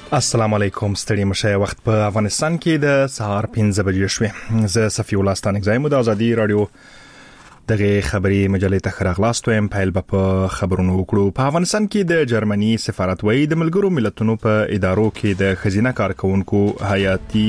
السلام علیکم ستړي مشه وخت په افغانستان کې د سهار 5 بجې شوې زه صفی الله ستانک زایم د ازادي رادیو دغه خبري مجلې ته خراغلاستو هم پایل په خبرونو وکړو. په افغانستان کې د جرمني سفارت وایي د ملګرو ملتونو په ادارو کې د خزینه کارکونکو حیاتي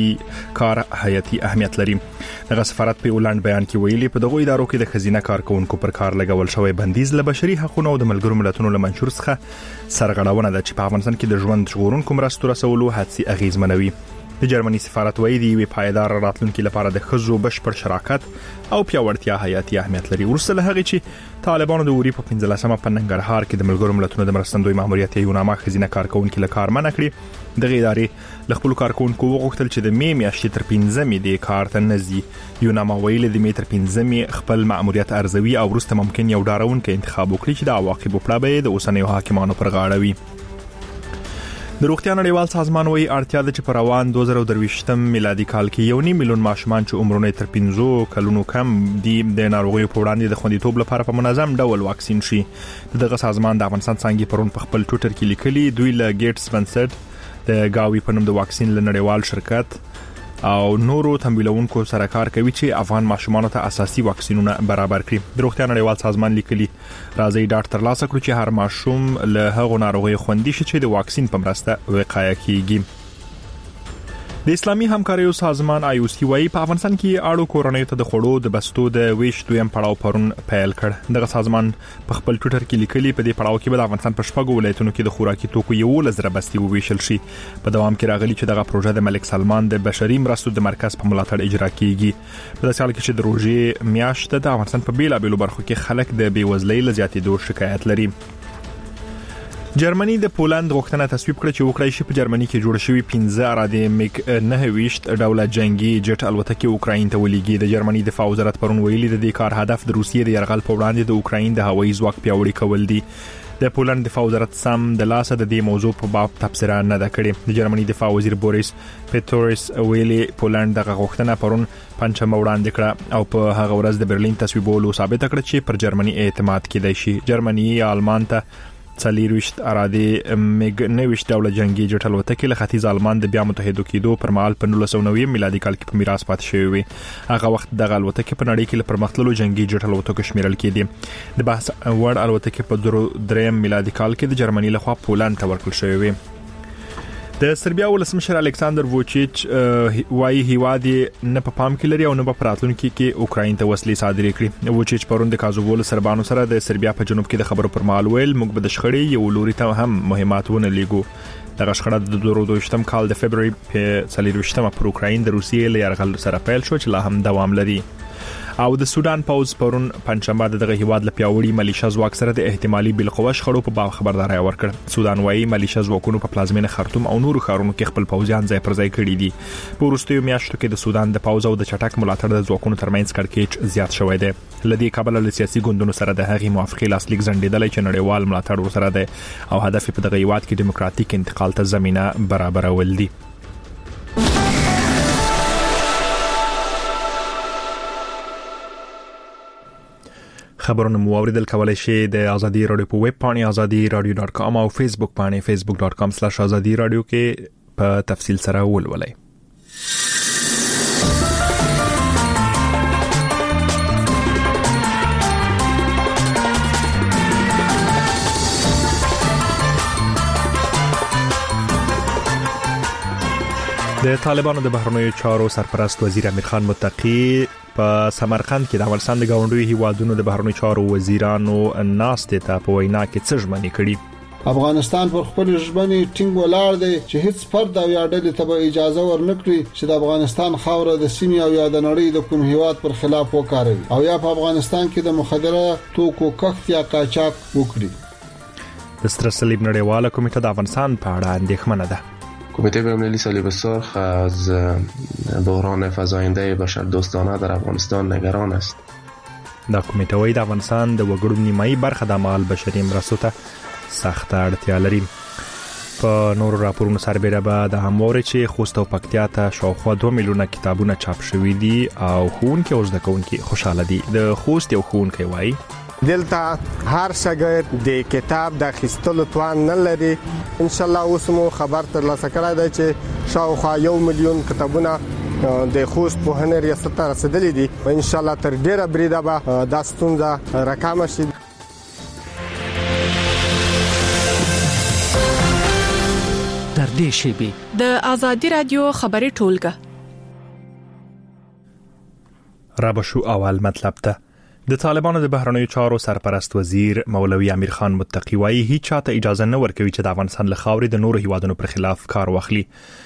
اهمیت لري. دغه سفارت په اولند بیان کې ویلي په دغه ادارو کې د خزینه کارکونکو پر کار لګول شوی بندیز له بشري حقوقو او د ملګرو ملتونو له منشور څخه سرغړونه ده چې په افغانستان کې د ژوند ژغورونکو مرستو رسولو حدسي اغیزمنوي. د جرمني سفارت وایي دی وی پایدار راتلونکو لپاره د خزو بشپړ شراکت او پیاوړتیا حیاتي اهمیت لري. ورسره له هغه چې طالبانو د وری په 15مه په ننګرهار کې د ملګرو ملتونو د مرستندوی ماموریت یو نامه خزینه کارکونکو له کار منع کړی. دغه ادارې له خپل کارکونکو وغوښتل چې د می میاشتې تر 15مې د کار ته نزي. یو نامه ویل د می تر 15مې خپل ماموریت ارزوي او ورسته ممکن یو ډاروونکو انتخاب وکړي چې د عواقبو په اړه د اوسنیو حاکمانو پر غاړه وي. د روغتیا نړیوال سازمان وایي اړتیا ده چې په روان 2023 میلادي کال کې 1.5 میلیون ماشومان چې عمرونه تر 15 کلونو کم دي د ناروغیو په وړاندې د خوندیتوب لپاره په منظم ډول واکسین شي. دغه سازمان د افغانستان څنګه پرون په خپل ټوئیټر کې لیکلي دوی له ګیټس بنسټ د گاوی په نوم د واکسین له نړیوال شرکت او نورو تمویلونکو سره کار کوي چې افغان ماشومانو ته اساسي واکسینونه برابر کړي. د روغتیا نړیوال سازمان لیکلي راځي ډاکټر ترلاسه کړو چې هر ماشوم له هغو ناروغیو خوندي شي چې د واکسین په مرسته وقایه کیږي. د اسلامي همکاریو سازمان IOC وايي په افغانستان کې اړو کورنۍ ته د خړو د بستو د ویش دویم پړاو پرون پیل کړ. دغه سازمان په خپل ټوئیټر کې لیکلي په دې پړاو کې د افغانستان په شپږو ولایتونو کې د خوراکي توکو 11 بستي وویشل شي. په دوام کې راغلي چې دغه پروژه د ملک سلمان د بشري مرستو د مرکز په ملاتړ اجرا کیږي. په داسې حال کې چې د روزي میاشت د افغانستان په بیلابېلو برخو کې خلک د بیوزلۍ له زیاتېدو شکایت لري. جرمني د پولند غوښتنه تصویب کړه چې وکړای شي په جرمني کې جوړ شوی 15 اراده میګ 9 ډوله جنگي جټ الوتکې اوکراین ته ولېږي. د جرمني دفاع وزارت پرون ویلي د دې کار هدف د روسیې د یرغل په وړاندې د اوکراین د هوایي ځواک پیاوړی کول دي. د پولند دفاع وزارت سم د لاسه د دې موضوع په باب تبصره نه ده کړې. د جرمني دفاع وزیر بوریس پیټوریس ویلي پولند دغه غوښتنه پرون پنځمه وړاندې کړه او په هغه ورځ د برلین تصویبولو ثابت کړ چې پر جرمني اعتماد کېدای شي. جرمني یا آلمان ته 40 اراده میګ 9 ډوله جنگي جټ الوتکې له ختیځ آلمان د بیا متحدو کېدو پر مهال په 1990 میلادي کال کې په میراث پاتې شوی وي. هغه وخت دغه الوتکې په نړۍ کې له پرمختللو جنگي جټ الوتکو شمیرل کېدي. د بحث وړ الوتکې په 3 میلادي کال کې د جرمني لخوا پولند ته ورکړل شوی وي. د سربیا ولسمشر الکساندر ووچیچ وايي هیواد نه په پام کې لري او نه په راتلونکي کې اوکراین ته وسلې صادرې کړي. ووچیچ پرون د کازوول سربانو سره د سربیا په جنوب کې د خبرو پر مهال ویل موږ به د شخړې یو لوري ته هم مهمات ونه لګو. دغه شخړه د 2022 کال د فبراير په 24مه پر اوکراین د روسیې له یرغل سره پیل شو چې لا هم دوام لري. او د سودان پوز پرون پنځمبه دغه هیواد له پیاوړي ملیشیا ځواک سره د احتمالي بالقوه شخړو په باب خبرداري ورکړ. سودان وايي ملیشیا ځواکونو په پلازمینه خرطوم او نورو ښارونو کې خپل پوځیان ځای پر ځای کړي دي. په وروستیو میاشتو کې د سودان د پوز او د چټک ملاتړ د ځواکونو ترمنځ کړکېچ زیات شوی دی. لدی کابل له سیاسي ګوندونو سره د هغې موافقې لاسلیک ځنډېدل چې نړیوال ملاتړ ورسره دی او هدف په دغه هیواد کې دیموکراتیک انتقال ته زمينه برابرول دي. خبرونه مو اوریدل کولای شئ د ازادي رادیو په ویب پاڼه azadi.radio.com او فیسبوک پاڼه facebook.com/azadi radio کې په تفصیل سره ولولئ. د طالبانو د بهرنیو چارو سرپرست وزیر امیر خان متقی په سمرقند کې د افغانستان د گاونډیو هیوادونو د بهرنیو چارو وزیرانو ناستې ته په وینا کې څه ژمنې کړي. افغانستان پر خپل ژمنې ټینګ ولاړ دی چې هیڅ فرد او یا ډلې ته به اجازه ورنکړي چې د افغانستان خاوره د سیمې او یا د نړۍ د کوم هیواد پر خلاف وکاروي او یا په افغانستان کې د مخدره توکو کښت یا قاچاق وکړي. د ستر صلیب نړیواله کمیټه د افغانستان په اړه اندېښمنه ده. کمیته بین‌المللی صلیب سرخ از بحران فزاینده بشردوستانه در افغانستان نگران است. دا کمیته وايي د افغانستان د وګړو نیمایي برخه د مال بشري مرستو ته سخت اړتیا لري. په نورو راپورونو سربېره به د هموارې چې خوست او پکتیا ته شاوخوا 2 میلیونه کتابونه چاپ شوي دي او ښوونکي او زده کوونکي خوشاله دي. د خوست یو ښوونکی وايي دلته هر شاګرد د کتاب د اخیستلو توان نه لري. ان شاء الله اوس مو خبر ترلاسه کړی دی چې شاوخوا 1 ملیون کتابونه د خوست پوهنې ریاست ته رسیدلي دي. ان شاء الله تر ډیره بریده به دا ستونزه راکمه شي. در دې شیبې د آزادي رادیو خبري ټولګه را بشو اول مطلب ته. د طالبانو د بهرنیو چارو سرپرست وزیر مولوي امیر خان متقی وايي هیڅ چاته اجازه نه ورکوي چې د افغانستان له خاورې د نورو هیوادونو پر خلاف کار واخلي.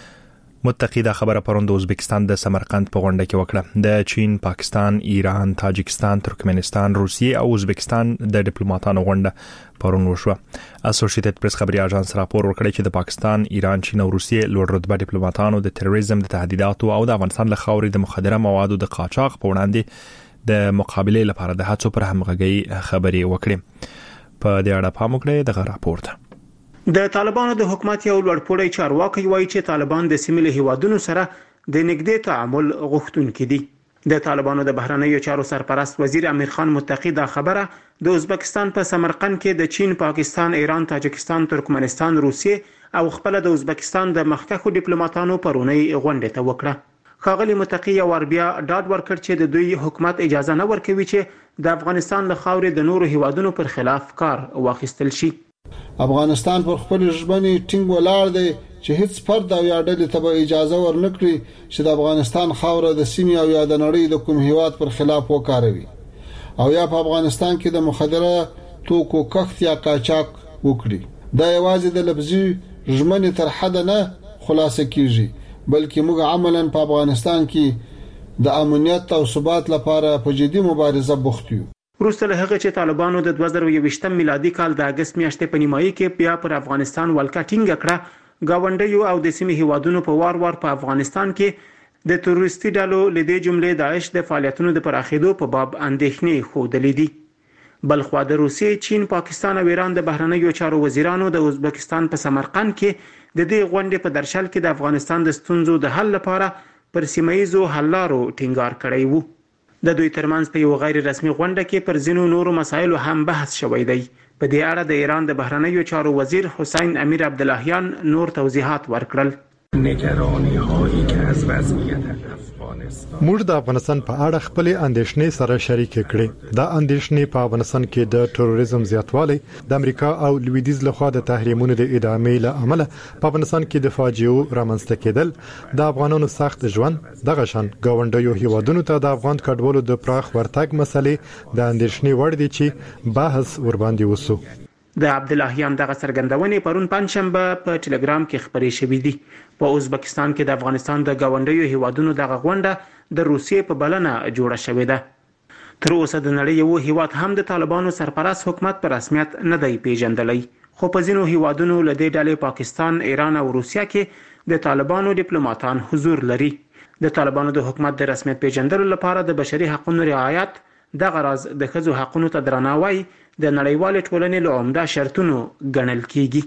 متقی دا خبره پروند د ازبکستان د سمرقند په غونډه کې وکړه. د چین، پاکستان، ایران، تاجکستان، ترکمنستان، روسیې او ازبکستان د ډیپلوماټانو غونډه پرون وشوه. اسوسییټډ پریس خبري اژانس راپور ورکړی چې د پاکستان، ایران، چین او روسیې لوړ رتبه ډیپلوماټانو د تروریزم د تهدیداتو او د افغانستان له خاورې د مخدره موادو د قاچاق په وړاندې د مقابله لپاره د هڅو پر همغږي خبري وکړي. په دې اړه پام وکړئ دغه راپور ته. د طالبانو د حکومت یو لوړپوړی چارواکي وایي چې طالبان د سیمې له هیوادونو سره د نږدې تعامل غوښتونکي دي. د طالبانو د بهرنیو چارو سرپرست وزیر امیر خان متقی دا خبره د ازبکستان په سمرقند کې د چین، پاکستان، ایران، تاجکستان، ترکمنستان، روسیې او خپل د ازبکستان د مخکښو ډیپلوماټانو پرونی غونډه ته وکړه. ښاغلي متقی یو بیا ډاډ ورکړ چې د دوی حکومت اجازه نه ورکوي چې د افغانستان له خاورې د نورو هیوادونو پر خلاف کار واخیستل شي. افغانستان پر خپل ژمنې ټینګ ولاړ دی چې هیڅ فرد او یا ډلې ته به اجازه ورنکړي چې د افغانستان خاوره د سیمې او یا د نړۍ د کوم هیواد پر خلاف وکاروي او یا په افغانستان کې د مخدره توکو کښت یا قاچاق وکړي. دا یوازې د لفظي ژمنې تر حد نه خلاصه کیږي بلکې موږ عملاً په افغانستان کې د امنیت او ثبات لپاره په جدي مبارزه بوخت یو. وروسته له هغه چې طالبانو د 2021 میلادي کال د اگست میاشتې په نیمایي کې بیا پر افغانستان ولکه ټینګه کړه، گاونډیو او د سیمې هیوادونو په وار په افغانستان کې د تروریستي ډلو لدې جملې داعش د فعالیتونو د پراخېدو په باب اندېښنې خوندلې دي. بلخوا د روسیې، چین، پاکستان او ایران د بهرنیو چارو وزیرانو د ازبکستان په سمرقند کې د دې غونډې په درشل کې د افغانستان د ستونزو د حل لپاره پر سیمایي حل لارو ټینګار کړی وو. د دوی ترمنځ په یو غیر رسمي غونډه کې پر ځینو نورو مسایلو هم بحث شوی دی. په دې اړه د ایران د بهرنیو چارو وزیر حسین امیر عبداللهیان نور توضیحات ورکړل. نگرانی هایی که از وضعیت افغانستان موږ د افغانستان په اړه خپل اندېښنې سره شریک کړې. دا اندېښنې په افغانستان کې د تروریزم زیاتوالی، د امریکا او لویدیز لخوا د تحریمونو د ادامې له امله په افغانستان کې د فاجعو رامنځته کېدل، د افغانانو سخت ژوند، دغه شان گاونډیو هیوادونو ته د افغان کډوالو د پراخ ورتګ مسلې د اندېښنې وړ دي چې بحث ورباندې وسو. د عبداللهیان دغه څرګندونې پرون پنځشنبه په ټلګرام کې خبرې شوې دي. په ازبکستان کې د افغانستان د گاونډیو هیوادونو دغه غونډه د روسیې په بلنه جوړه شوې ده. تر اوسه د نړۍ یو هیواد هم د طالبانو سرپرست حکومت په رسمیت نه دی پیژندلی، خو په ځینو هیوادونو له دې ډلې پاکستان، ایران او روسیه کې د طالبانو ډیپلوماټان حضور لري. د طالبانو د حکومت د رسمیت پیژندلو لپاره د بشري حقوقو رعایت، دغه راز د ښځو حقوقو ته درناوی د نړیوال ټولنې له عمده شرطونو ګڼل کیږي.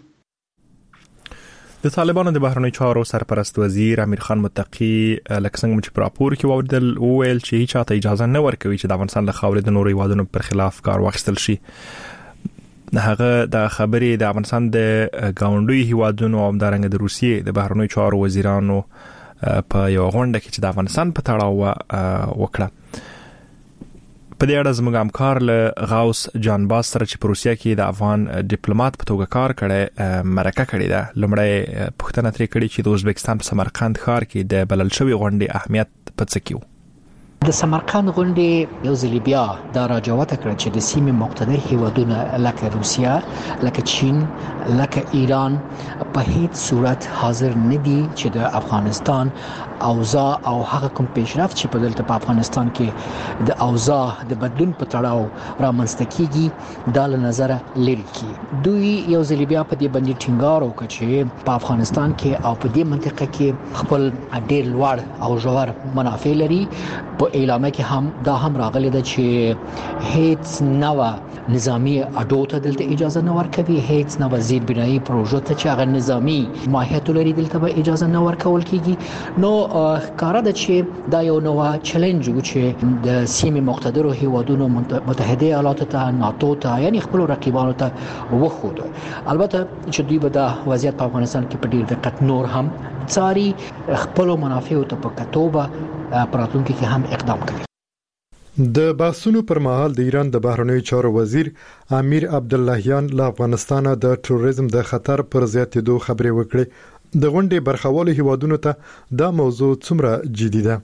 د طالبانو د بهرنیو چارو سرپرست وزیر امیر خان متقی لکه څنګه چې په راپور کې وویل چې هیڅ چاته اجازه نه ورکوي چې د افغانستان له خاورې د نورو هیوادونو پر خلاف کار واخیستل شي. هغه د خبرې د افغانستان د گاونډیو هیوادونو او همدارنګه د روسیې د بهرنیو چارو وزیرانو په یو غونډه کې چې د افغانستان په تړاو وکړه. په دې اړه زموږ همکار له غوث جانباز سره چې په روسیه کې د افغان ډیپلوماټ په توګه کار کړی مرکه کړې ده، لومړی پوښتنه ترې کړې چې د ازبکستان په سمرقند ښار کې د بلل شوې غونډې اهمیت په څه کې و. د سمرقند غونډې یو ځل بیا دا راجوته کړ چې د سیمې مقتدر هیوادونه لکه روسیه، لکه چین، لکه ایران په هیڅ صورت حاضر نه دي چې د افغانستان اوضاع او هغه کوم پیشرفت چې په دلته په افغانستان کې د اوضاع د بدلون په تړاو رامنځته کیږي دا له نظره لري کی. دوی یو ځل بیا په دې باندې ټینګار وکړ چې په افغانستان کې او په دې منطقه کې خپل ډېر لوړ او ژور منافع لري. په په اعلامیه کې هم دا هم راغلی ده چې هیڅ نوع نظامی اډو ته دلته اجازه نه ورکوي، هیڅ نوع زیربنایي پروژو ته چې هغه نظامی ماهیت لري دلته به اجازه نه ورکول کیږي. نو ښکاره ده چې دا یو نوع چیلنج و چې د سیمې مقتدرو هیوادونو متحده ایالاتو ته، ناتو ته، یعنی خپل رقیبانو ته وښود. البته چې دوی به دا وضعیت په افغانستان کې په ډیر دقت نور هم څاري، خپل منافع ته په کتوبه پراتونکو کې هم اقدام کوي. د بحثونو پر مهال د ایران د بهرنیو چارو وزیر امیر عبداللهیان له افغانستان د تروریزم د خطر پر زیاتېدو خبرې وکړې. د غونډې برخوالو هیوادونو ته دا موضوع څومره جدي ده؟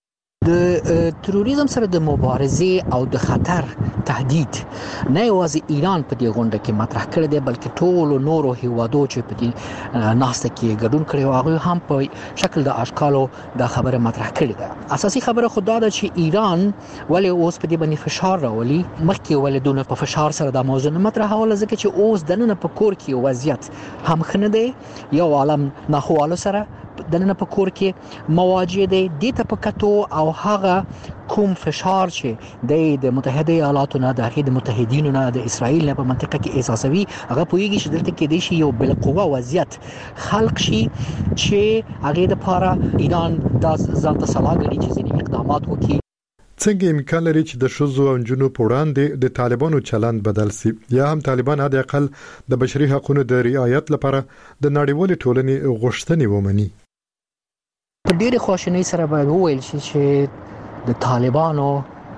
د تروریزم سره د مبارزې او د خطر تهدید نه یوازې ایران په دې غونډه کې مطرح کړی دی، بلکې ټول نورو هیوادو چې په دې ناسته کې ګډون کړي او هغه هم په شکل د اشکالو د خبره مطرح کړې ده. اساسي خبره خو دا ده چې ایران ولې اوس په دې باندې فشار راولي، مخکې ولې دونه په فشار سره د موضوع نه مطرحوله، ځکه چې اوس دنه په کور کې وضعیت هم خنه دی، یو عالم ناخوالو سره دنه په کور کې مواجه دي، د ته په کتو او هغه کوم فشار چې د متحده ایالاتو نه، د هغې د متحدینو نه، د اسرائیل نه په منطقه کې احساسوي، هغه پوهیږي چې دلته کې د شي یو بالقوه وضعیت خلق شي چې هغه د لپاره ایران د ځان ته صلاح غړي چې ځینې اقدامات وکړي. څنګه امکان لري چې د شذو او جنونو په وړاندې د طالبانو چلند بدل شي، یا هم طالبان حد اقل د بشري حقوقو د رعایت لپاره د نړیوال ټولنې غوښتنې ومني؟ په ډېرې خواشینۍ سره باید وویل شي چې د طالبانو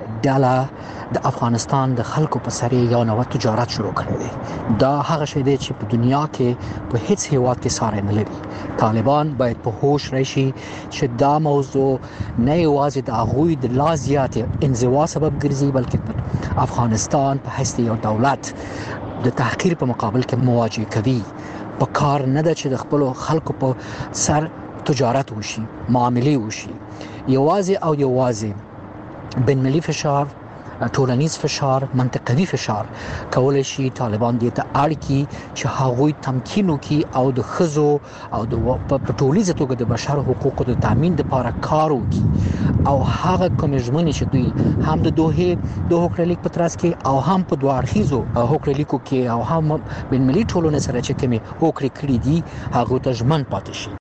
ډله د افغانستان د خلکو په سر یو نوع تجارت شروع کړی دی. دا هغه شی دی چې په دنیا کې په هیڅ هیواد کې ساری نه لري. طالبان باید په هوش راشي چې دا موضوع نه یوازې د هغوی د لا زیاتې انزوا سبب ګرځي، بلکې افغانستان په حیث یو دولت د تحقیر په مقابل کې مواجه کوي. په کار نه ده چې د خپل خلکو په سر تجارت وشي، معاملې وشي. یوازې او یوازې بین ملي فشار، ټولنیز فشار، منطقوي فشار کولای شي طالبان دې ته اړ کړي چې هغوی تمکین وکړي او د ښځو او د په ټولیزه توګه د بشر حقوقو د تامین لپاره کار وکړي، او هغه کوم ژمنې چې دوی هم د دوه د هوکړلیک په ترڅ کې او هم په دوه اړخیزو هوکړلیکو کې او هم بین ملي ټولنې سره چې کومې هوکړې کړې دي هغه ته ژمن پاتې شي.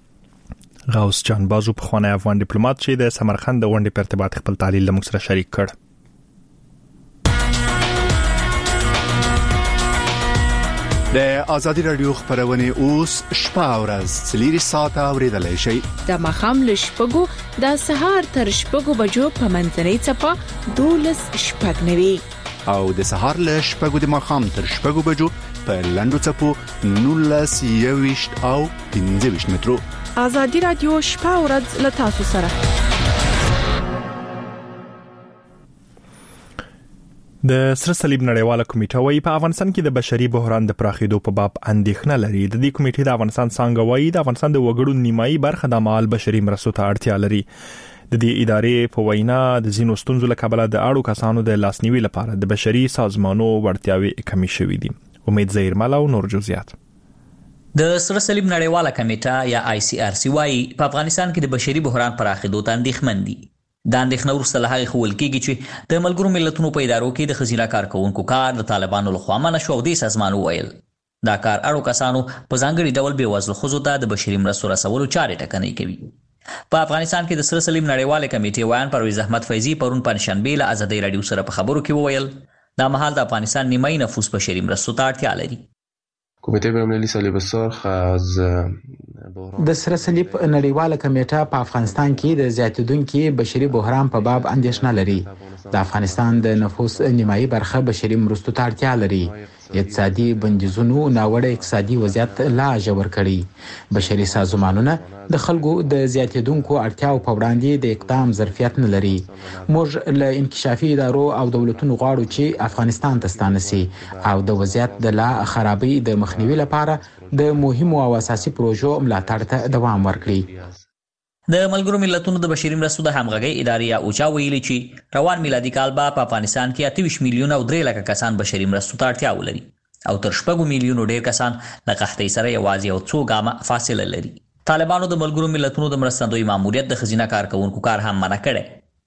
غوث جان بازو په خوانه افغان ډیپلوماټ چې د سمرقند د غونډې په ارتباط خپل تعلیل له موږ سره شریک کړ. د ازادي رادیو خبرونه اوس شپه او ورځ 3 ساعته اوریدلای شئ. د مخام له شپږو د سهار تر شپږو بجو په منځنۍ چپه 12 شپږ نوي او د سهار له شپږو د مخام تر شپږو بجو په لندو چپو 19 21 او 15 مترو. ازادي رادیو شپه او ورځ له تاسو سره. د سره صلیب نړیواله کمیټه وايي په افغانستان کې د بشري بحران د پراخېدو په باب اندېښنه لري. د دې کمیټې د افغانستان څنګه وايي د افغانستان د وګړو نیمایي برخه د مال بشري مرستو ته اړتیا لري. د دې ادارې په وینا د زینو ستونزو له کبله د اړو کسانو د لاسنیوي لپاره د بشري سازمانونو وړتیاوي کمی شوې دي. امید زهیرمل او نور جزئیات. د سره صلیب نړیواله کمیټه یا ICRC وايي په افغانستان کې د بشري بحران پراخېدو ته اندېښمن دي. دا اندېښنه وروسته له هغې ښوول کېږي چې د ملګرو ملتونو په ادارو کې د ښځینه کارکوونکو کار د طالبانو لخوا منع شو. دې سازمان وویل دا کار اړو کسانو په ځانګړي ډول بېوزلو ښځو ته د بشري مرستو رسولو چارې ټکنۍ کوي. په افغانستان کې د سره صلیب نړیواله کمیټې ویان پرویز احمد فیضي پرون پنجشنبې له ازادۍ راډیو سره په خبرو کې وویل دا مهال د افغانستان نیمایي نفوس بشري مرستو ته اړتیا لري. کمیته بین‌المللي صلیب السرخ از د سره صلیب نړیواله کمیټه په افغانستان کې د زیاتېدونکي بشري بحران په باب اندېښنه لري. د افغانستان د نفوس نیمایي برخه بشري مرستو ته اړتیا لري. اقتصادي بندیزونو ناوړه اقتصادي وضعیت لا ژور کړي. بشري سازمانونه د خلکو د زیاتېدونکو اړتیاو په وړاندې د اقدام ظرفیت نه لري. موږ له انکشافي ادارو او دولتونو غواړو چې افغانستان ته ستانه شي او د وضعیت د لا خرابۍ د مخنیوي لپاره د مهمو او اساسي پروژو ملاتړ ته دوام ورکړي. د ملګرو ملتونو د بشري مرستو د همغږۍ ادارې یا اوچا ویلي چې روان میلادي کال به په افغانستان کې 28 میلیونه او 3 لکه کسان بشري مرستو ته اړتیا ولري او تر 6 میلیونو ډیر کسان له قحطۍ سره یوازې یو څو ګامه فاصله لري. طالبانو د ملګرو ملتونو د مرستندوی ماموریت د ښځینه کارکوونکو کار هم منع کړی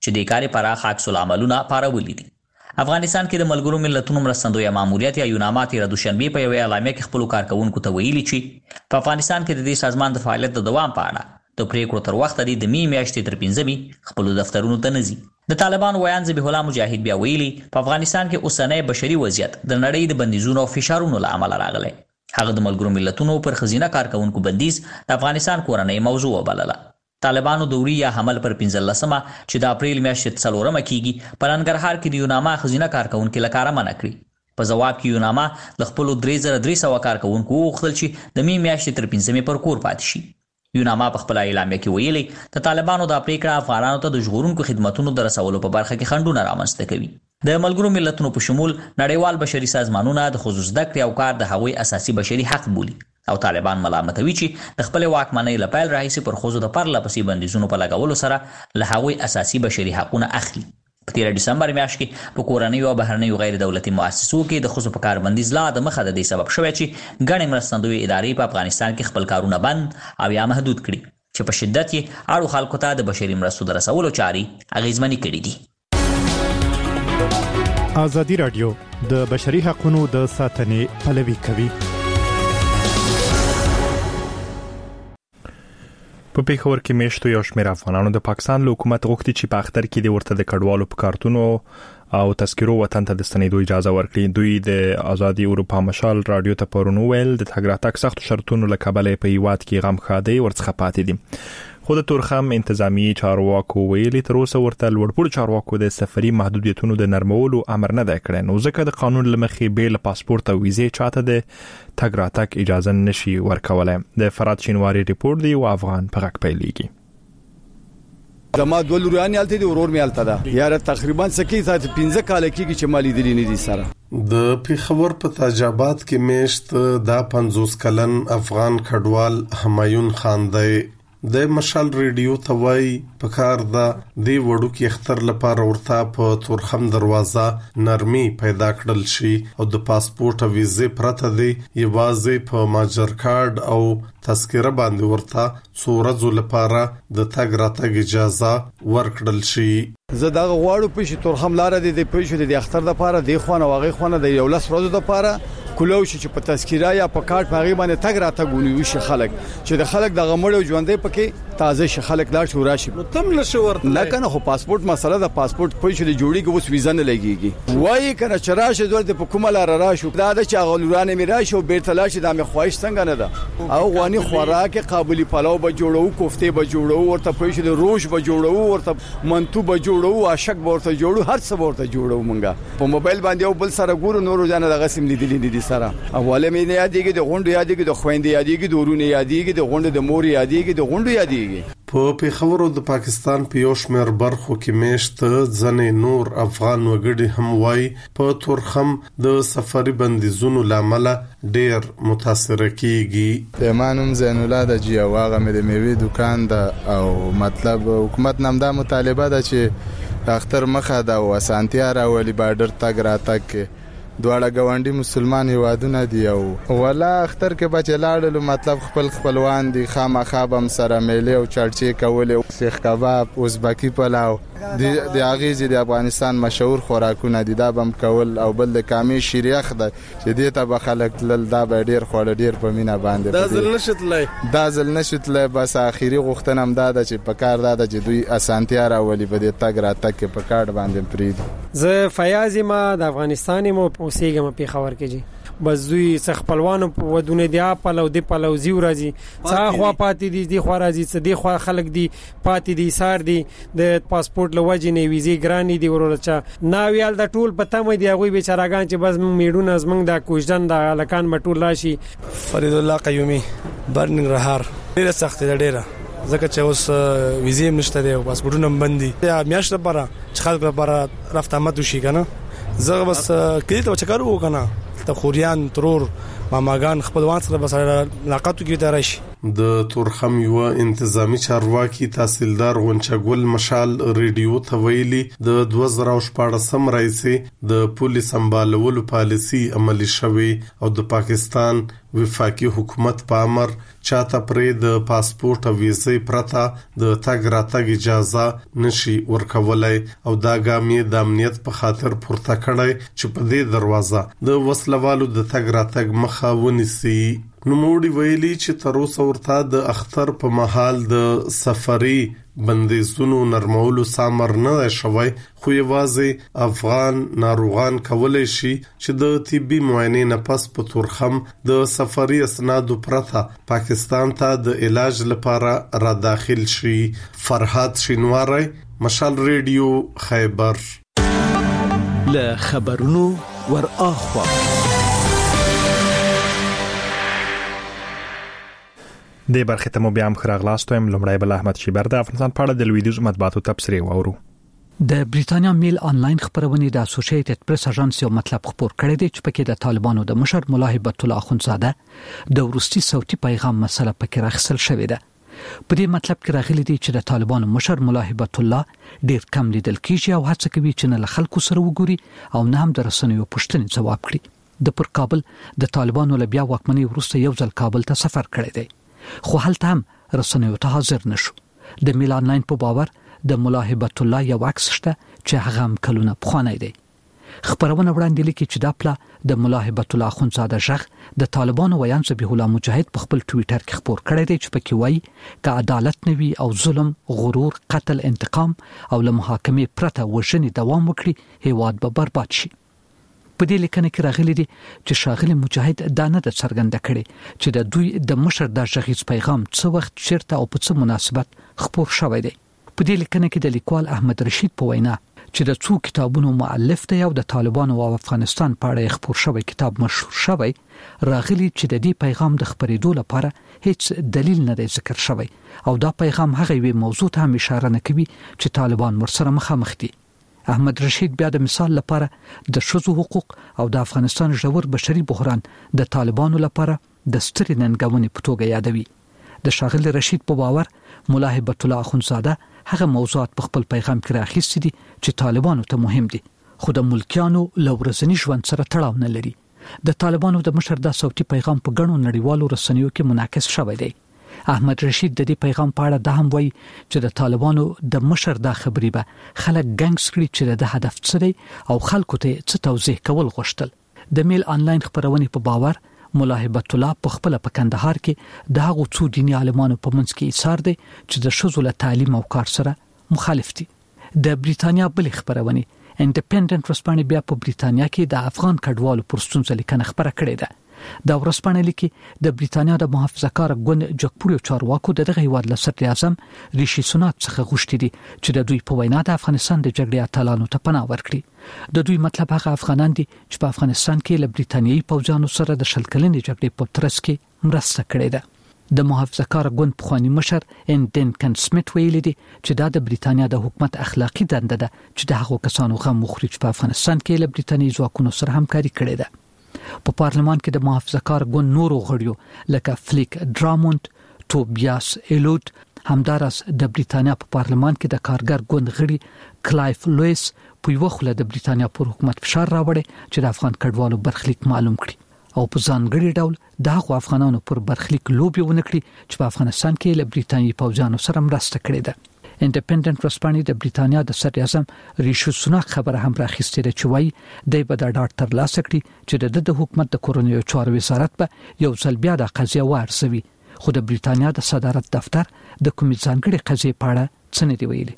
چې د کار پراخ عکس العملونه پارولې دي. افغانستان کې د ملګرو ملتونو مرستندوی ماموریت یا یوناما تیر دوشنبه په یوه اعلامیه کې خپل کارکونکو ته ویلي چې په افغانستان کې د دې سازمان د فعالیت د دوام په اړه د پریکړو تر وخت د می میاشتې تر 15 خپل دفترونو ته نزي. د طالبان ویان ذبیح الله مجاهد بیا ویلي په افغانستان کې اوسنۍ بشري وضعیت د نړۍ د بندیزونو او فشارونو له امله راغلی. هغه د ملګرو ملتونو پر خزینه کارکونکو بندیز د افغانستان کورنۍ موضوع وبلله. طالبانو دوري یا حمل پر 15مه چې د اپریل میاشتې 4مه کیږي په ننګرهار کې د یوناما خزینه کارکونکو لکاره منع کړی. په جواب کې یوناما د خپل 3300 کارکونکو وغوښتل چې د می میاشتې تر 15 پر کور پاتې شي. یوناما په خپل اعلامیه کې ویلي د طالبانو د پریکړه افغانانو ته د ژغورونکو خدماتونو د رسولو په برخه کې خنډونه رامنځته کوي. د ملګرو ملتونو په شمول نړیوال بشري سازمانونه د خصوص زده کړې او کار د هغوی اساسي بشري حق بولي او طالبان ملامتوي چې د خپل واکمنۍ لپاره راهیسي پر خوځو د پرلپسې بندیزونو په لګولو سره له هغوی اساسي بشري حقونه اخلي. په 13 دسمبر میاشت کې په کورنیو او بهرنیو غیر دولتي مؤسسو کې د خصوص په کار بندیز لا د مخه د دې سبب شوی چې غنې مرستندوی ادارې په افغانستان کې خپل کارونه بند او یا محدود کړي چې په شدت یې اړو خلکو ته د بشري مرستو د رسولو چارې اغیزمنې کړې دي. ازادي رادیو د بشري حقوقو د ساتنې پلوي کوي. په پیښور کې میشتو یو شمېر افغانانو د پاکستان له حکومت غوښتي چې په اختر کې د ورته د کډوالو په کارتونو او تذکرو وطن ته د ستنېدو اجازه ورکړي. دوی د ازادي اروپا مشال رادیو ته پرونو ویل د تګ راتګ سخت شرطونو له کبله په هیواد کې غم خادي ورڅخه پاتې دي. خو د تورخم انتظامی چارواکو ویلي تر اوسه ورته لوړپوړو چارواکو د سفري محدودیتونو د نرمولو امر نه دی کړی، نو ځکه د قانون له مخې بیل پاسپورت او ویزې چاته د تګ راتګ اجازه نشي ورکولای. د فرات شینواری ریپورت دی او افغان په غږ پیلېږي. زما دوه لوريان یالته دي ورور مې یالته ده یاره تقریبا سکی سات 15 کال کېږي چې مالی دلی نه دي سره. د پیښور په تاجاباد کې میشت دا 50 کلن افغان کډوال همایون خان دی. د مشال ریډیو ته وای په کار دا دی وړو کې اختر لپاره ورته په تورخم دروازه نرمي پیدا کړل شي او د پاسپورت او ویزې پرته دی یوازې په ماجر کارت او تذکره باندې ورته څورځو لپاره د تګ راتګ اجازه ورکړل شي. زه دا غواړم په شي تورخم لار دي د پېښو د اختر لپاره دی خو نه واغې خو نه د یو لس ورځې لپاره کولو چې په تذکره یا په کارت په غیبه باندې تګ راتګ ونیو شي خلک چې د خلک د غمړو ژوندې پکې تازه شي خلک لاړ شي راشي نو تم نشو ورته نه کنه خو پاسپورت مسله د پاسپورت په شي د جوړیږي اوس ویزا نه لګيږي وای کنه چې راشه دلته په کومه لار راشو دا د چا غلورانه می راشو بیرته لاړ شي د مې خواهش څنګه نه ده او غواني خوراکه قابلی پلاو به جوړو کوفته به جوړو ورته په شي د روش به جوړو ورته منتو به جوړو عاشق به ورته جوړو هر څه ورته جوړو مونږه په موبایل باندې او بل سره ګورو نورو ځان د غسم لیدلې دي سره اول مې نه یادېږي د غونډو یادېږي د خويندې یادېږي د ورونو یادېږي د غونډو د مور یادېږي د غونډو یادېږي. په پیښور او د پاکستان په یو شمېر برخو کې میشت ځنې نور افغان وګړي هم وای په تورخم د سفري بندیزونو لامل ډېر متاثر کیږي. پیمانم زین الله د جی واغه مې د میوي دکان ده او مطلب حکومت نام دا مطالبه ده چې اختر مخه دا وسانتیا راولي بارډر تګ راتګ کې دواړه ګاونډي مسلمان هیوادونه دي او ولا اختر کې بچلاړل مطلب خپل خپلوان دي خامخا بم سره میله او چړچې کول سیخ کباب ازبکی پلاو د اغیزې د افغانستان مشهور خوراکونه دي دا بم کول او بل د کامی شریخ ده چې دې ته بخلک تل دا به ډیر خوړ ډیر په مینا باندې دا ځل نشتلای بس اخیری غوښتنه هم دا ده چې په کار دا ده چې دوی اسانتیا راولي په دې تګ راتګ کې په کارت باندې پرید. زه فیاض ما د افغانستان مو اوسېږم په پیښور کې جی بس دوی څخ خپلوانو په ودونه دی اپل او د پلوزي ورځي څا خوا پاتې دي د خوا راځي څه دی خوا خلک دي پاتې دي سار دي د پاسپورت لوجې نه ویزي ګرانی دی ورچا ناویال د ټول پته مې دی هغه بیچارهګان چې بس میډون ازمنګ د کوژدن د لکان مټول راشي. فرید الله قیومی برننګ رهار ډیره سخت دی ډیره ځکه چې اوس ویزې نشته دی او پاسپورتونه بند دي یا میاشت لپاره چې خلک لپاره رفت آمد وشي کنه زه بس کلی ته چکر وکنه ته خوريان ترور ماماګان خپلوان سره بس علاقاتو کې ته راشي. د تورخم یو انتظامی چارواکي تحصیلدار غونچګل مشال ریډیو ته ویلي د 2014 راځي د پولیس سمبالولو پالیسي عملی شوی او د پاکستان وفاقي حکومت په امر چاته پرې د پاسپورت او ویزې پرته د تګ راتګ اجازه نشي ورکولای او دا ګامې د امنیت په خاطر پورته کړای چې په دې دروازه د وسلوالو د تګ راتګ مخه ونیسي. نوموړي ویلي چې تر اوسه ورته د اختر په محل د سفري بندیزونو نرمولو سامر نه شوی خو یوازې افغان ناروغان کولای شي چې د طبي معاینې نه پس په تورخم د سفري اسنادو پرته پاکستان ته د علاج لپاره را داخل شي. فرحات شینواری، مشال ریډیو، خیبر. له خبرونو ور اخوا د برخه ته مو بیا هم خراغلاستوم. لومړی بل احمد شیبر د افغانستان په اړه د لویدیز مطبوعاتو تبصره وورو. د بریتانیا میل آنلاین خبرونه د اسوسییټډ پریس اژانس یو مطلب خبر کړی دی چې پکې د طالبانو د مشر ملا هیبت الله اخوندزاده د ورستي صوتي پیغام مسله پکې راخصل شوې ده. په دې مطلب کې راغلي دی چې د طالبانو مشر ملا هیبت الله ډیر کم لیدل کیږي او هڅه کوي چې نه خلکو سره وګوري او نه هم د رسنیو پوښتنې ځواب کړي. د پر کابل د طالبانو له بیا واکمنۍ وروسته یو ځل کابل ته سفر کړی دی خو هلته هم رسنیو ته حاضر نشو. د میل آنلاین په باور د ملا هیبت الله یو عکس شته چې هغه هم کلونه پخوانی دی. خبرونه وړاندې لیکي چې دا پلا د ملا هیبت الله اخوندزاده ژغ د طالبانو ویان ذبیح الله مجاهد په خپل ټوئیټر کې خبر کړی دی چې پکې وایي ک عدالت نوي او ظلم، غرور، قتل، انتقام او له محاکمې پرته وژنې دوام وکړي هیواد به برباد شي. په دې لیکنه کې راغلي دي چې شاغلي مجاهد دا نه د څرګنده کړي چې د دوی د مشر د ژغیز پیغام څه وخت چیرته او په څه مناسبت خبر شوی دی. په دې لیکنه کې د لیکوال احمد رشید په وینا چې د څو کتابونو مؤلف دی او د طالبانو او افغانستان په اړه خبر شوی کتاب مشهور شوی راغلي چې د دې پیغام د خبرېدو لپاره هیڅ دلیل نه دی ذکر شوی او دا پیغام هغه وی موضوع ته هم اشاره نه کوي چې طالبان ورسره مخامخ دي. احمد رشید بیا د مثال لپاره د شذو حقوق او د افغانستان ژور بشري بحران د طالبانو لپاره د سترې ننګونې په توګه یادوي. د شاغل رشید په باور ملا هیبت الله اخوندزاده هغه موضوعات په خپل پیغام کې راخیستي دي چې طالبانو ته مهم دي خو د ملکیانو لورزنی ژوند سره تړاو نه لري. د طالبانو د مشر د صوتي پیغام په غنو نړیوالو رسنیو کې منعکس شوی دی. احمد رشید د دې پیغام په اړه د هم وایي چې د طالبانو د مشر د خبري به خلک ګنګس کړي چې د هدف څه دی او خلکو ته څه توضیح کول غوښتل. د میل آنلاین خبرونه په باور ملا هیبت الله په خپل په کندهار کې د هغو څو دیني عالمانو په منځ کې ایثار دی چې د شذو له تعلیم او کار سره مخالف دي. د بریتانیا بل خبرونه انډیپندنت رسپانې بیا په بریتانیا کې د افغان کډوالو پر ستونزې لیکنه خبره کړې ده. دا ورسپانه لیکي د بریتانیا د محافظه‌کار ګوند جګپوري چارواکو دغه هیواد له صدر اعظم ریشي سوناک څخه غوښتي دي چې د دوی په وینا د افغانستان د جګړې اتلانو ته پناه ورکړي. د دوی مطلب هغه افغانان دي چې په افغانستان کې له بریتانیایي پوځانو سره د شلکلنې جګړې په ترڅ کې مرسته کړې ده. د محافظه‌کار ګوند پخوانی مشر ان ډنکن سمیت ویلي دي چې دا د بریتانیا د حکومت اخلاقی دنده ده چې د هغو کسانو غم مخري چې په افغانستان کې له بریتانیایي ځواکونو سره همکاري کړې ده. په پارلمان کې د محافظه‌کار ګوند نورو غړیو لکه فلیک ډرامونت، توبیاس ایلوت، همدارس د بریتانیا په پارلمان کې د کارګر ګوند غړي کلایف لویس په یو خله د بریتانیا پر حکومت فشار راوړي چې د افغان کډوالو برخلیک معلوم کړي او په ځانګړي ډول د افغانانو پر برخلیک لوبي ونکړي چې په افغانستان کې له بریتانیایي پوځانو سره مرسته کړې ده. انډیپندنت رسپانې د بریتانیا د صدر اعظم ریشي سوناک خبره هم راخیستې ده چې وایي د به د ډاټ تر لاسه کړي چې د حکومت د کورونیو چارو وزارت به یو ځل بیا د قضیه وارسوي خو د بریتانیا د صدارت دفتر د کومې ځانګړي قضیې په اړه څه نه دی ویلي.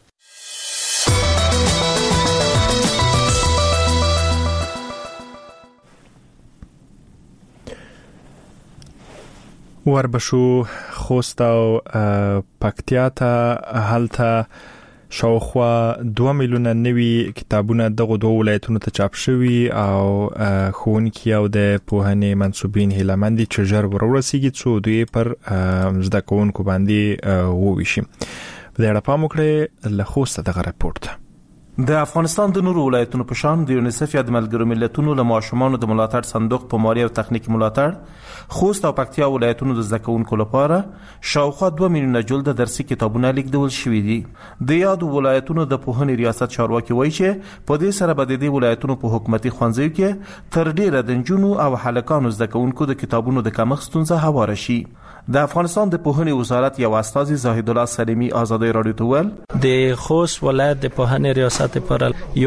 وربشو خوست او پکتیا ته هلته شاوخوا 2 میلیونه نوي کتابونه دغه دوه ولایتونو ته چاپ شوي او ښوونکي او د پوهنې منسوبین هیلهمند چې ژر ورسیږي څو دوی پر زده کوونکو باندې وویشي. په دې اړه پام وکړئ. له خوسته دغه راپورټ د افغانستان د نورو ولایتونو په شان د یونیسف یا د ملګرو ملتونو له ماشومانو د ملاتړ صندوق په مالي او تخنیکي ملاتړ خوست او پکتیا ولایتونو د زده کوونکو لپاره شاوخوا 2 میلیونه جلده درسي کتابونه لیږدول شوي دي. د یادو ولایتونو د پوهنې ریاست چارواکي وایي چې په دې سره به د دې ولایتونو په حکومتي ښوونځیو کې تر ډیره د نجونو او هلکانو زده کوونکو د کتابونو د کمښت ستونزه هواره شي. د افغانستان د پوهنې وزارت یو استاذ زاهد الله سلیمی آزادۍ رادیو ته ویل د خوست ولایت د پوهنې ریاست پر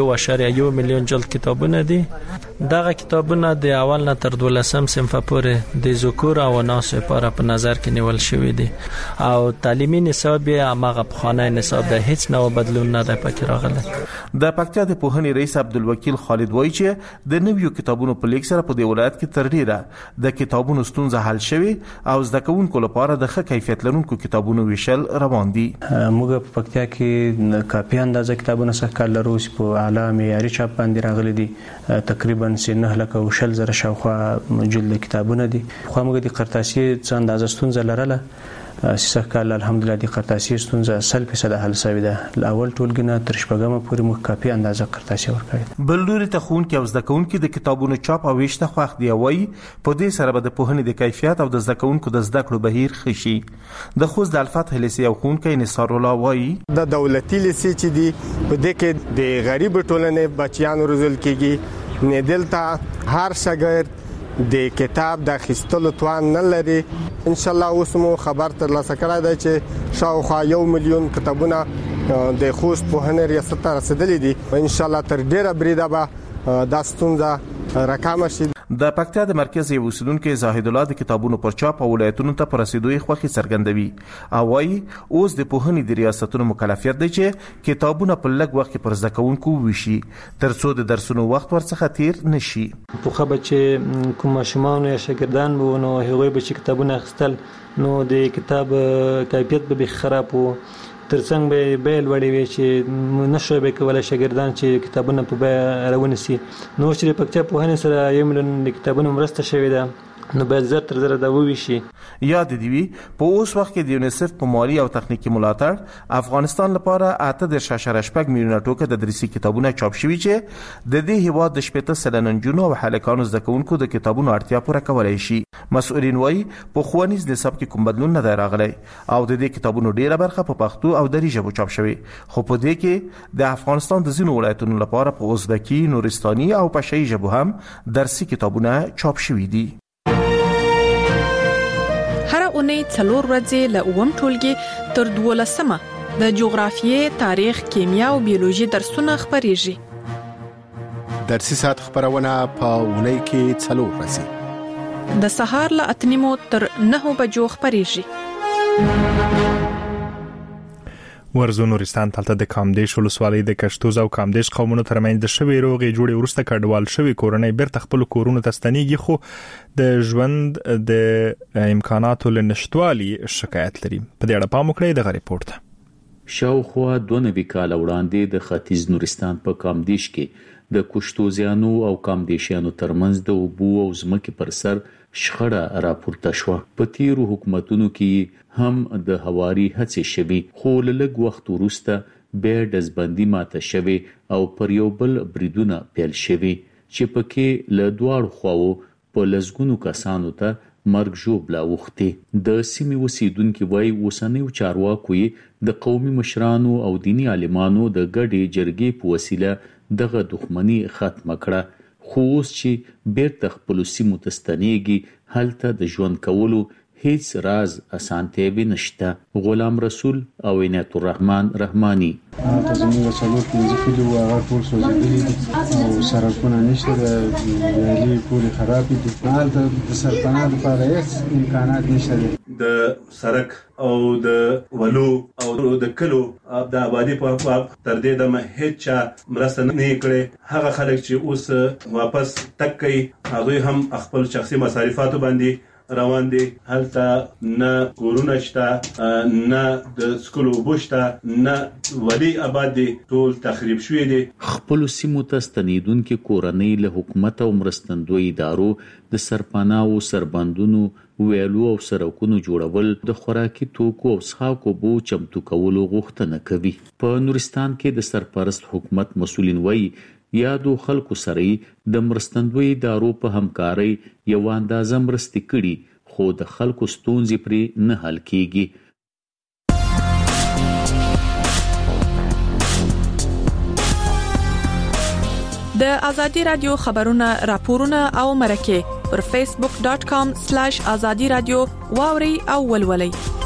1.1 میلیون جلد کتابونه دي. دغه کتابونه د اول نه تر 12 صنف پورې د ذکور او اناث لپاره په نظر کې نیول شوی دي او تعلیمي نصاب یې هغه پخوانی نصاب د هیڅ نوع بدلون نه دی پکې راغلی. د پکتیا د پوهنې رئیس عبدالوکیل خالد وایي چې د نویو کتابونو په لیک سره په دې ولایت کې تر ډیره د کتابونو ستونزه حل شوي او زده کوونکو لپاره د ښه کیفیت لرونکو کتابونو ویشل روان دي. موږ په پکتیا کې کافي اندازه کتابونه څخه کار لرو چې په اعلی معیاري چاپ باندې راغلي دي. تقریبا 9,000 شاوخوا جلد کتابونه دي. خو موږ د قرطاسي څه اندازه ستونزه لرله چې کال الحمدلله د قرطاسي ستونزه 100% حل شوې ده. اول ټولګي نه تر شپږمه پورې موږ کافي اندازه قرطاسي ورکړې. بل لوري ته ښوونکي او زده کوونکي د کتابونو چاپ او ویش ته خوښ دي. وایي په دې سره به د پوهنې د کیفیت او د زده کوونکو د زده کړو بهیر ښه شي. د خوست د الفتح لیسې او ښوونکی نثار الله وایي د دولتي لیسې چې دي په دې کې د غریب ټولنې بچیانو روزل کېږي نه. دلته هر شاګرد د کتاب د اخیستلو توان نه لري. ان شاء الله اوس مو خبر ترلاسه کړی دی چې شاوخوا 1 میلیون کتابونه د خوست پوهنې ریاست ته رسیدلي دي. ان شاء الله تر ډیره بریده به دا ستونزه راکمه شي. د پکتیا د مرکز یو اوسیدونکو زاهد الله د کتابونو پر چاپ او ولایتونو ته پر رسیدوي خوښي څرګندوي او وايي اوس د پوهنې د ریاستونو مکلفیت دی چې کتابونه په لږ وخت پر زده کوونکو وشي ترڅو د درسونو وخت ورڅخه تیر نشي. په خبره چې کوم ماشومان یا شاګردان وو نو هغوی به چې کتابونه اخیستل نو د کتاب کیفیت به خراب وو. ترڅنګ به بیل وړي وي چې نشو به کولای شاګردان چې کتابونه په بیه راونسي. نو چې پکتیا پوهنې سره 1 میلیون کتابونه مرسته شوې ده نو باید زر تر زر دا وویشي. یاد دی وی په اوس وخت کې د یونیسف په مالی او تخنیکی ملاتړ افغانستان لپاره 8.8 میلیونه ټوکه د درسي کتابونه چاپ شوي چې د دې هیواد د 80% نجونو او هلکانو زده کوونکو د کتابونو اړتیا پوره کولای شي. مسؤلین وایي په ښوونیز نصاب کې کوم بدلون نه دی راغلی او د دې کتابونو ډیره برخه په پښتو او دری ژبه چاپ شوی. خو په دې کې د افغانستان د ځینو ولایتونو لپاره په ازبکی، نورستاني او پشاهي ژبه هم درسي کتابونه چاپ شوي دي. هر اونۍ 4 ورځې له اووم ټولګي تر 12مه د جغرافیې، تاریخ، کیمیا او بیولوژي درسونه خپریږي. درسي ساعت خبرونه په اونۍ کې 4 ورځې د سهار له 8:30 تر 9 بجو خپریږي. ورزو نورستان تلته د کامدیش ولسوالۍ د کشتوز او کامدیش قومونو ترمنځ د شوی روغې جوړې ورسته کډوال شوی کورنۍ بیرته خپل کورونو ته ستنېږي خو د ژوند د امکاناتو لنشټوالي شکایت لري. په دې اړه پام وکړئ د ریپورت ته. شاوخوا 2 کال وړاندې د ختیځ نورستان په کامدیش کې د کشتوزیانو او کامدیشیانو ترمنځ د اوبو او ځمکې پر سر شخړه راپورته شو. په تیرو حکومتونو کې هم د هواري هڅې شوي خو لږ وخت وروسته بیا دزبندي ماته شوي او پر یو بل بریدونه پیل شوي چې پکې له دواړو خواو په لزګونو کسانو ته مرګ ژوبله وختي. د سیمې اوسیدونکو وایي اوسنیو چارواکو د قومي مشرانو او دینی عالمانو د ګډې جرګې په وسیله دغه دښمنی ختمه کړه. خو اوس چې بیرته خپلو سیمو ته ستنېږي هلته د ژوند کولو هیڅ راز اسانتیا به نشته. غلام رسول او عنایت الرحمن رحمانی زموږ څلور پنځه کلي هغه ټول سوځېدلي دي او سړکونه نشته، د ویالې پولې خرابې دي. هلته د سرپناه لپاره هیڅ امکانات نشته دي. د سړک او د ولو او د کلو د آبادی په باب تر دې دمه هیڅ چا مرسته نه کړې. هغه خلک چې اوس واپس تک کوي هغه هم خپل شخصي مصارفاتو باندې روان دي هلته نه کورونه شته نه د سکولو بوشته نه ولی آباد دي ټول تخریب شوی دي. خپل سیمو ته ستنیدونکو کورنۍ له حکومت او مرستندوی ادارو د سرپناو سربندونو ویلو او سرکونو جوړول د خوراکي توکو او څښاکو بو چمتو کولو غوښتنه کوي. په نورستان کې د سرپرست حکومت مسؤلین وایي یادو خلکو سره د مرستندوی ادارو په همکارۍ یو اندازه مرستې کړي خو د خلکو ستونزې پرې نه حل کیږي. د ازادي رادیو خبرونه راپورونه او مرکه پر facebook.com/azadi radio واوري او ولولي.